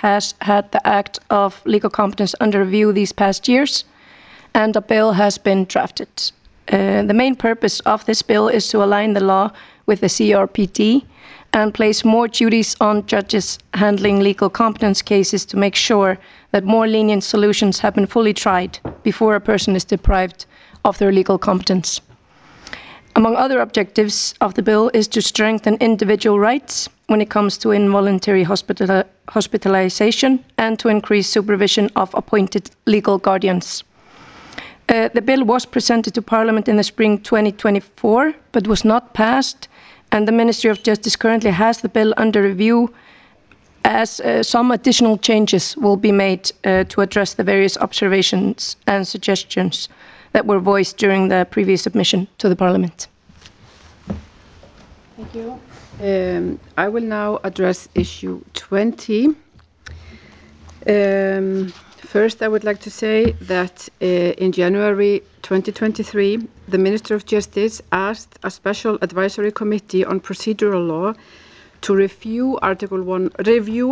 has had the Act of Legal Competence under review these past years, and a bill has been drafted. The main purpose of this bill is to align the law with the CRPD and place more duties on judges handling legal competence cases to make sure that more lenient solutions have been fully tried before a person is deprived of their legal competence. Among other objectives of the bill is to strengthen individual rights when it comes to involuntary hospitalization and to increase supervision of appointed legal guardians. The bill was presented to Parliament in the spring 2024, but was not passed, and the Ministry of Justice currently has the bill under review as some additional changes will be made to address the various observations and suggestions that were voiced during the previous submission to the Parliament. Thank you. I will now address issue 20. First, I would like to say that in January 2023, the Minister of Justice asked a special advisory committee on procedural law to review